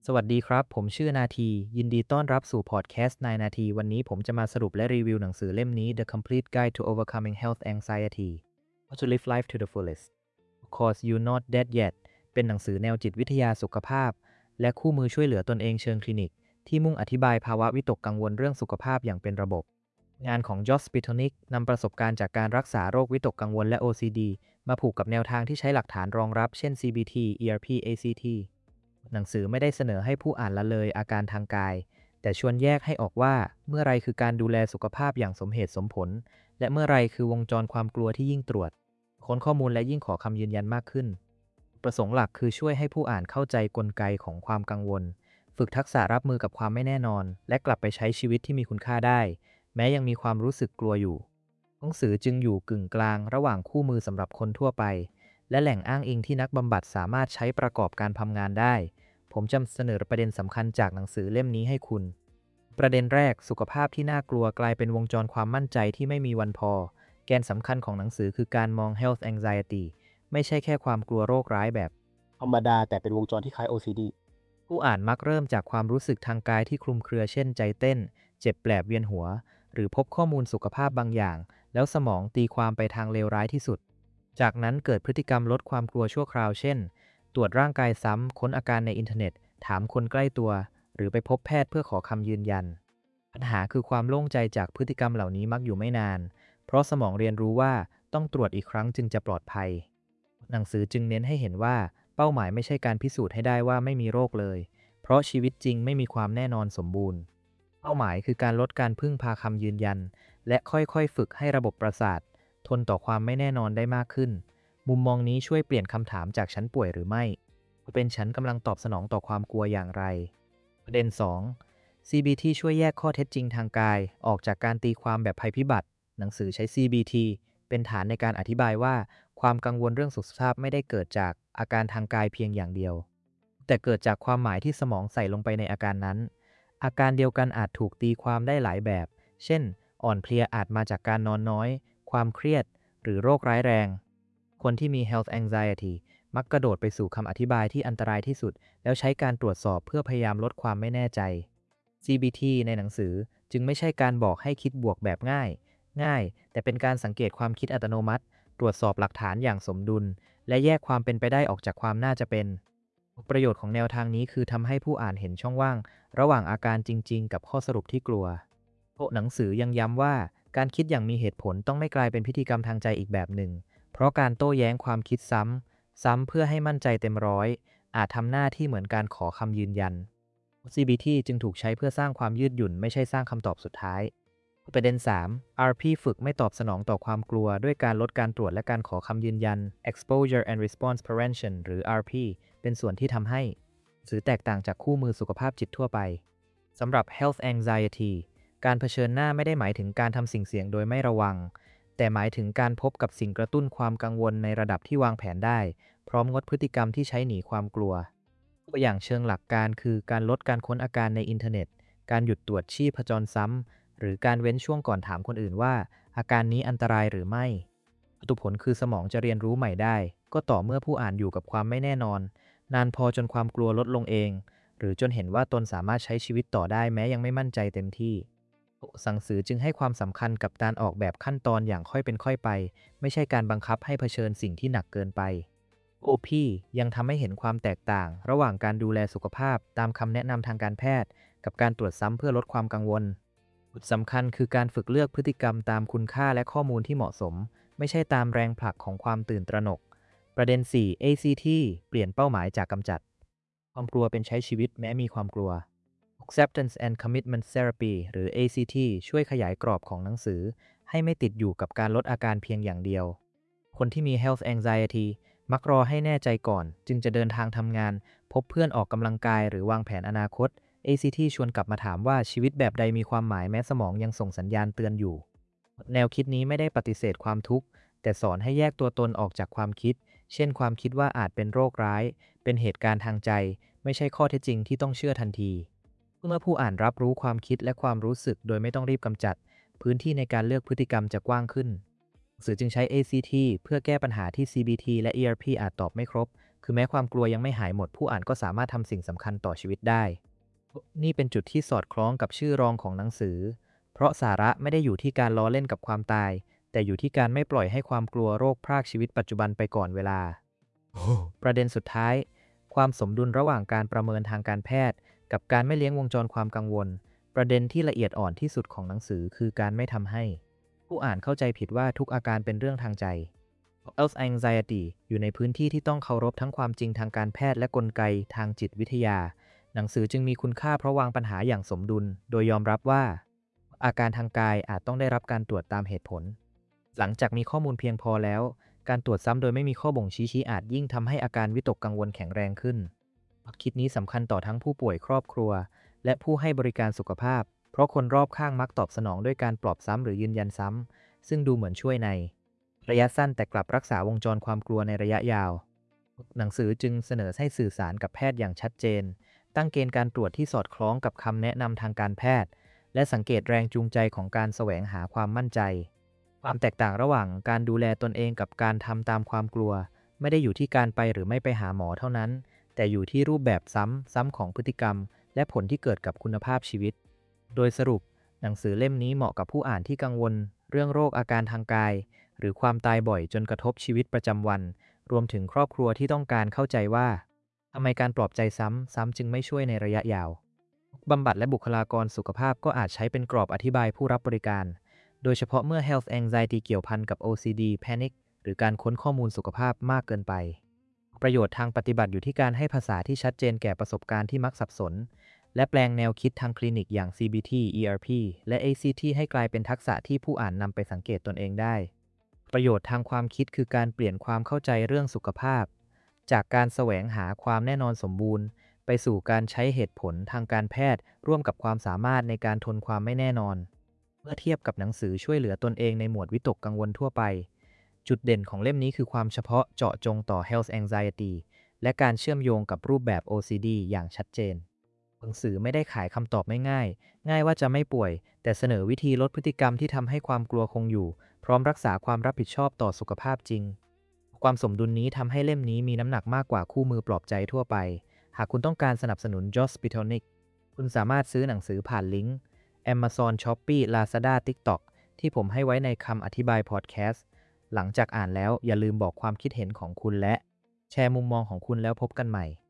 สวัสดีครับ ผมชื่อนาทียินดีต้อนรับสู่พอดแคสต์นายนาทีวันนี้ผมจะมาสรุปและรีวิวหนังสือเล่มนี้ The Complete Guide to Overcoming Health Anxiety How to Live Life to the Fullest Cause You're Not Dead Yet เป็นหนังสือแนวจิตวิทยาสุขภาพและคู่มือช่วยเหลือตนเองเชิงคลินิกที่มุ่งอธิบายภาวะวิตกกังวลเรื่องสุขภาพอย่างเป็นระบบงานของจอสปิโทนิกนำประสบการณ์จากการรักษาโรควิตกกังวลและ OCD มาผูกกับแนวทางที่ใช้หลักฐานรองรับเช่น CBT ERP ACT หนังสือไม่ได้เสนอให้ผู้อ่านละเลยอาการทางกายแต่ชวนแยกให้ออกว่าเมื่อไรคือการดูแลสุขภาพอย่างสมเหตุสมผลและเมื่อไรคือวงจรความกลัวที่ยิ่งตรวจค้นข้อมูลและยิ่งขอคำยืนยันมากขึ้นประสงค์หลักคือช่วยให้ผู้อ่านเข้าใจกลไกของความกังวลฝึกทักษะรับมือกับความไม่แน่นอนและกลับไปใช้ชีวิตที่มีคุณค่าได้แม้ยังมีความรู้สึกกลัวอยู่หนังสือจึงอยู่กึ่งกลางระหว่างคู่มือสำหรับคนทั่วไปและแหล่งอ้างอิงที่นักบำบัดสามารถใช้ประกอบการทำงานได้ผมจะเสนอประเด็นสำคัญจากหนังสือเล่มนี้ให้คุณประเด็นแรกสุขภาพที่น่ากลัวกลายเป็นวงจรความมั่นใจที่ไม่มีวันพอแกนสำคัญของหนังสือคือการมอง health anxiety ไม่ใช่แค่ความกลัวโรคร้ายแบบธรรมดาแต่เป็นวงจรที่คล้าย OCD ผู้อ่านมักเริ่มจากความรู้สึกทางกายที่คลุมเครือเช่นใจเต้นเจ็บแปลบเวียนหัวหรือพบข้อมูลสุขภาพบางอย่างแล้วสมองตีความไปทางเลวร้ายที่สุดจากนั้นเกิดพฤติกรรมลดความกลัวชั่วคราวเช่นตรวจร่างกายซ้ำค้นอาการในอินเทอร์เน็ตถามคนใกล้ตัวหรือไปพบแพทย์เพื่อขอคำยืนยันปัญหาคือความโล่งใจจากพฤติกรรมเหล่านี้มักอยู่ไม่นานเพราะสมองเรียนรู้ว่าต้องตรวจอีกครั้งจึงจะปลอดภัยหนังสือจึงเน้นให้เห็นว่าเป้าหมายไม่ใช่การพิสูจน์ให้ได้ว่าไม่มีโรคเลยเพราะชีวิตจริงไม่มีความแน่นอนสมบูรณ์เป้าหมายคือการลดการพึ่งพาคำยืนยันและค่อยๆฝึกให้ระบบประสาททนต่อความไม่แน่นอนได้มากขึ้นมุมมองนี้ช่วยเปลี่ยนคำถามจากฉันป่วยหรือไม่เป็นฉันกำลังตอบสนองต่อความกลัวอย่างไรประเด็น2 CBT ช่วยแยกข้อเท็จจริงทางกายออกจากการตีความแบบภัยพิบัติหนังสือใช้ CBT เป็นฐานในการอธิบายว่าความกังวลเรื่องสุขภาพไม่ได้เกิดจากอาการทางกายเพียงอย่างเดียวแต่เกิดจากความหมายที่สมองใส่ลงไปในอาการนั้นอาการเดียวกันอาจถูกตีความได้หลายแบบเช่นอ่อนเพลียอาจมาจากการนอนน้อยความเครียดหรือโรคร้ายแรงคนที่มี health anxiety มักกระโดดไปสู่คำอธิบายที่อันตรายที่สุดแล้วใช้การตรวจสอบเพื่อพยายามลดความไม่แน่ใจ CBT ในหนังสือจึงไม่ใช่การบอกให้คิดบวกแบบง่ายแต่เป็นการสังเกตความคิดอัตโนมัติตรวจสอบหลักฐานอย่างสมดุลและแยกความเป็นไปได้ออกจากความน่าจะเป็นประโยชน์ของแนวทางนี้คือทำให้ผู้อ่านเห็นช่องว่างระหว่างอาการจริงๆกับข้อสรุปที่กลัวหนังสือยังย้ำว่าการคิดอย่างมีเหตุผลต้องไม่กลายเป็นพิธีกรรมทางใจอีกแบบหนึ่งเพราะการโต้แย้งความคิดซ้ำเพื่อให้มั่นใจเต็มร้อยอาจทำหน้าที่เหมือนการขอคำยืนยัน CBT จึงถูกใช้เพื่อสร้างความยืดหยุ่นไม่ใช่สร้างคำตอบสุดท้ายประเด็น3 RP ฝึกไม่ตอบสนองต่อความกลัวด้วยการลดการตรวจและการขอคำยืนยัน Exposure and Response Prevention หรือ RP เป็นส่วนที่ทำให้สื่อแตกต่างจากคู่มือสุขภาพจิตทั่วไปสำหรับ Health Anxiety การเผชิญหน้าไม่ได้หมายถึงการทำสิ่งเสี่ยงโดยไม่ระวังแต่หมายถึงการพบกับสิ่งกระตุ้นความกังวลในระดับที่วางแผนได้พร้อมงดพฤติกรรมที่ใช้หนีความกลัวตัวอย่างเชิงหลักการคือการลดการค้นอาการในอินเทอร์เน็ตการหยุดตรวจชีพจรซ้ำหรือการเว้นช่วงก่อนถามคนอื่นว่าอาการนี้อันตรายหรือไม่ผลคือสมองจะเรียนรู้ใหม่ได้ก็ต่อเมื่อผู้อ่านอยู่กับความไม่แน่นอนนานพอจนความกลัวลดลงเองหรือจนเห็นว่าตนสามารถใช้ชีวิตต่อได้แม้ยังไม่มั่นใจเต็มที่หนังสือจึงให้ความสำคัญกับการออกแบบขั้นตอนอย่างค่อยเป็นค่อยไปไม่ใช่การบังคับให้เผชิญสิ่งที่หนักเกินไปOP ยังทำให้เห็นความแตกต่างระหว่างการดูแลสุขภาพตามคำแนะนำทางการแพทย์กับการตรวจซ้ำเพื่อลดความกังวลจุดสำคัญคือการฝึกเลือกพฤติกรรมตามคุณค่าและข้อมูลที่เหมาะสมไม่ใช่ตามแรงผลักของความตื่นตระหนกประเด็น4 ACT เปลี่ยนเป้าหมายจากกำจัดความกลัวเป็นใช้ชีวิตแม้มีความกลัว Acceptance and Commitment Therapy หรือ ACT ช่วยขยายกรอบของหนังสือให้ไม่ติดอยู่กับการลดอาการเพียงอย่างเดียวคนที่มี Health Anxietyมักรอให้แน่ใจก่อนจึงจะเดินทางทำงานพบเพื่อนออกกำลังกายหรือวางแผนอนาคต ACT ชวนกลับมาถามว่าชีวิตแบบใดมีความหมายแม้สมองยังส่งสัญญาณเตือนอยู่แนวคิดนี้ไม่ได้ปฏิเสธความทุกข์แต่สอนให้แยกตัวตนออกจากความคิดเช่นความคิดว่าอาจเป็นโรคร้ายเป็นเหตุการณ์ทางใจไม่ใช่ข้อเท็จจริงที่ต้องเชื่อทันทีเมื่อผู้อ่านรับรู้ความคิดและความรู้สึกโดยไม่ต้องรีบกำจัดพื้นที่ในการเลือกพฤติกรรมจะกว้างขึ้นหนังสือจึงใช้ ACT เพื่อแก้ปัญหาที่ CBT และ ERP อาจตอบไม่ครบคือแม้ความกลัวยังไม่หายหมดผู้อ่านก็สามารถทำสิ่งสำคัญต่อชีวิตได้นี่เป็นจุดที่สอดคล้องกับชื่อรองของหนังสือเพราะสาระไม่ได้อยู่ที่การล้อเล่นกับความตายแต่อยู่ที่การไม่ปล่อยให้ความกลัวโรคพรากชีวิตปัจจุบันไปก่อนเวลาประเด็นสุดท้ายความสมดุลระหว่างการประเมินทางการแพทย์กับการไม่เลี้ยงวงจรความกังวลประเด็นที่ละเอียดอ่อนที่สุดของหนังสือคือการไม่ทำให้ผู้อ่านเข้าใจผิดว่าทุกอาการเป็นเรื่องทางใจ Health Anxiety อยู่ในพื้นที่ที่ต้องเคารพทั้งความจริงทางการแพทย์และกลไกทางจิตวิทยาหนังสือจึงมีคุณค่าเพราะวางปัญหาอย่างสมดุลโดยยอมรับว่าอาการทางกายอาจต้องได้รับการตรวจตามเหตุผลหลังจากมีข้อมูลเพียงพอแล้วการตรวจซ้ำโดยไม่มีข้อบ่งชี้อาจยิ่งทำให้อาการวิตกกังวลแข็งแรงขึ้นคิดนี้สำคัญต่อทั้งผู้ป่วยครอบครัวและผู้ให้บริการสุขภาพเพราะคนรอบข้างมักตอบสนองด้วยการปลอบซ้ำหรือยืนยันซ้ำซึ่งดูเหมือนช่วยในระยะสั้นแต่กลับรักษาวงจรความกลัวในระยะยาวหนังสือจึงเสนอให้สื่อสารกับแพทย์อย่างชัดเจนตั้งเกณฑ์การตรวจที่สอดคล้องกับคำแนะนำทางการแพทย์และสังเกตแรงจูงใจของการแสวงหาความมั่นใจความแตกต่างระหว่างการดูแลตนเองกับการทำตามความกลัวไม่ได้อยู่ที่การไปหรือไม่ไปหาหมอเท่านั้นแต่อยู่ที่รูปแบบซ้ำของพฤติกรรมและผลที่เกิดกับคุณภาพชีวิตโดยสรุปหนังสือเล่มนี้เหมาะกับผู้อ่านที่กังวลเรื่องโรคอาการทางกายหรือความตายบ่อยจนกระทบชีวิตประจำวันรวมถึงครอบครัวที่ต้องการเข้าใจว่าทำไมการปลอบใจซ้ำจึงไม่ช่วยในระยะยาวบำบัดและบุคลากรสุขภาพก็อาจใช้เป็นกรอบอธิบายผู้รับบริการโดยเฉพาะเมื่อ Health Anxiety เกี่ยวพันกับ OCD Panic หรือการค้นข้อมูลสุขภาพมากเกินไปประโยชน์ทางปฏิบัติอยู่ที่การให้ภาษาที่ชัดเจนแก่ประสบการณ์ที่มักสับสนและแปลงแนวคิดทางคลินิกอย่าง CBT ERP และ ACT ให้กลายเป็นทักษะที่ผู้อ่านนำไปสังเกตตนเองได้ประโยชน์ทางความคิดคือการเปลี่ยนความเข้าใจเรื่องสุขภาพจากการแสวงหาความแน่นอนสมบูรณ์ไปสู่การใช้เหตุผลทางการแพทย์ร่วมกับความสามารถในการทนความไม่แน่นอนเมื่อเทียบกับหนังสือช่วยเหลือตนเองในหมวดวิตกกังวลทั่วไปจุดเด่นของเล่มนี้คือความเฉพาะเจาะจงต่อ Health Anxiety และการเชื่อมโยงกับรูปแบบ OCD อย่างชัดเจนหนังสือไม่ได้ขายคำตอบไม่ง่ายว่าจะไม่ป่วยแต่เสนอวิธีลดพฤติกรรมที่ทำให้ความกลัวคงอยู่พร้อมรักษาความรับผิดชอบต่อสุขภาพจริงความสมดุลนี้ทำให้เล่มนี้มีน้ำหนักมากกว่าคู่มือปลอบใจทั่วไปหากคุณต้องการสนับสนุน Josh Pitonic คุณสามารถซื้อหนังสือผ่านลิงก์ Amazon Shopee Lazada TikTok ที่ผมให้ไว้ในคำอธิบายพอดแคสต์หลังจากอ่านแล้วอย่าลืมบอกความคิดเห็นของคุณและแชร์มุมมองของคุณแล้วพบกันใหม่